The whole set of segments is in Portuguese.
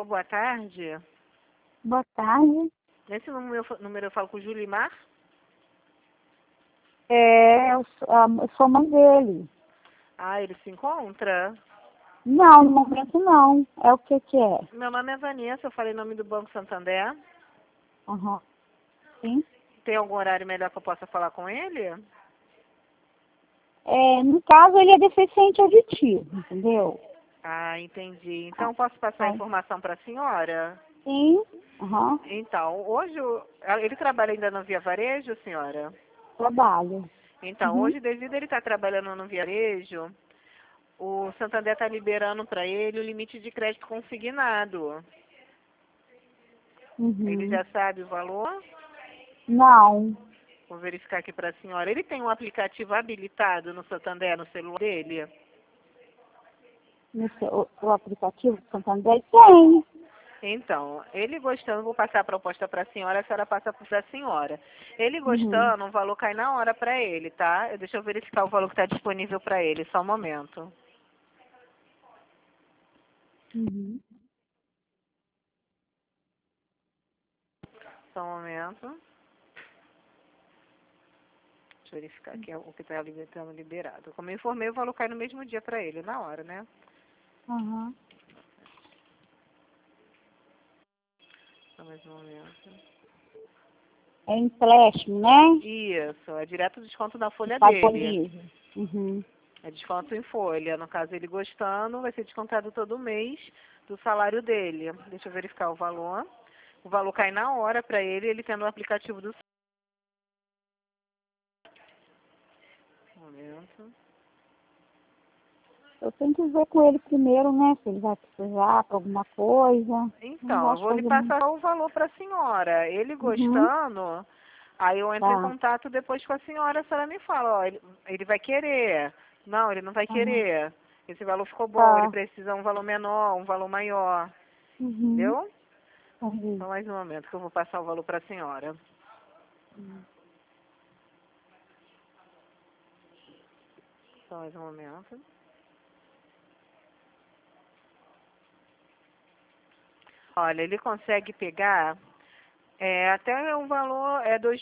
boa tarde. Boa tarde. Nesse número eu falo com o Julimar? Eu sou mãe dele. Ah, ele se encontra? Não, no momento não. É o que que é? Meu nome é Vanessa, eu falei em nome do Banco Santander. Aham. Sim. Tem algum horário melhor que eu possa falar com ele? No caso, ele é deficiente auditivo, entendeu? Ah, entendi. Então, posso passar a Vai. informação para a senhora? Sim. Aham. Então, hoje, ele trabalha ainda no Via Varejo, senhora? Trabalho. Então, Uhum. hoje, devido a ele estar trabalhando no Via Varejo, o Santander está liberando para ele o limite de crédito consignado. Ele Uhum. já sabe o valor? Não. Vou verificar aqui para a senhora. Ele tem um aplicativo habilitado no Santander, no celular dele? O aplicativo do Santander tem. Então, ele gostando, vou passar a proposta para a senhora passa para a senhora. Ele Uhum. gostando, o valor cai na hora para ele, tá? Deixa eu verificar o valor que está disponível para ele, só um momento. Uhum. Só um momento. Deixa eu verificar aqui o que está liberado. Como eu informei, o valor cai no mesmo dia para ele, na hora, né? Aham. Só mais um momento. É empréstimo, né? Isso, é direto o desconto da folha Faz dele. bolívia. Uhum. É desconto em folha. No caso, ele gostando, vai ser descontado todo mês do salário dele. Deixa eu verificar o valor. O valor cai na hora para ele tendo o aplicativo do... Um momento. Eu tenho que ver com ele primeiro, né? Se ele vai precisar para alguma coisa. Não Então, eu gosto de vou lhe fazer muito. passar o valor para a senhora. Ele Uhum. gostando, aí eu entro em Tá. contato depois com a senhora me fala, ó, ele vai querer. Não, ele não vai Aham. querer. Esse valor ficou bom, ele Tá. precisa um valor menor, um valor maior. Uhum. Entendeu? Entendi. Só mais um momento que eu vou passar o valor para a senhora. Só mais um momento. Olha, ele consegue pegar até um valor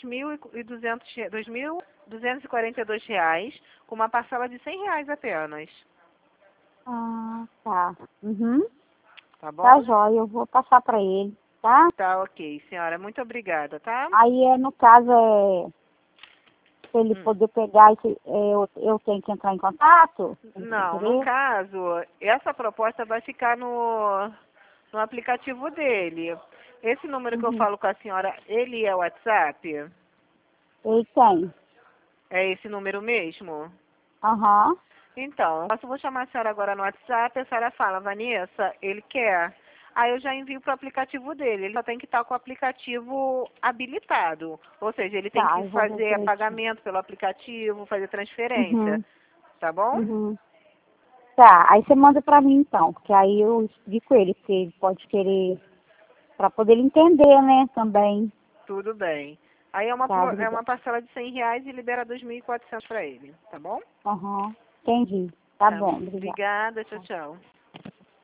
R$ 2.242, com uma parcela de R$ 100 apenas. Ah, tá. Uhum. Tá Tá, bom? jóia. Eu vou passar para ele, tá? Tá, ok, senhora. Muito obrigada, tá? Aí, no caso, se ele Hum. poder pegar, eu tenho que entrar em contato? Se ele Não, no querer? caso, essa proposta vai ficar no aplicativo dele. Esse número que eu Uhum. falo com a senhora, ele é o WhatsApp? Ele tem. É esse número mesmo? Aham. Então, eu vou chamar a senhora agora no WhatsApp, a senhora fala, Vanessa, ele quer. Aí eu já envio para o aplicativo dele. Ele só tem que estar com o aplicativo habilitado. Ou seja, ele tem Tá, que eu vou ver fazer direitinho. pagamento pelo aplicativo, fazer transferência. Uhum. Tá bom? Uhum. Tá, aí você manda pra mim então, porque aí eu explico ele, porque ele pode querer, pra poder ele entender, né, também. Tudo bem. Aí é uma, Tá, é uma obrigada. parcela de R$ 100 e libera 2.400 para ele. Tá bom? Aham, entendi. Tá Tá. bom, obrigada. Obrigada. Tchau, tchau.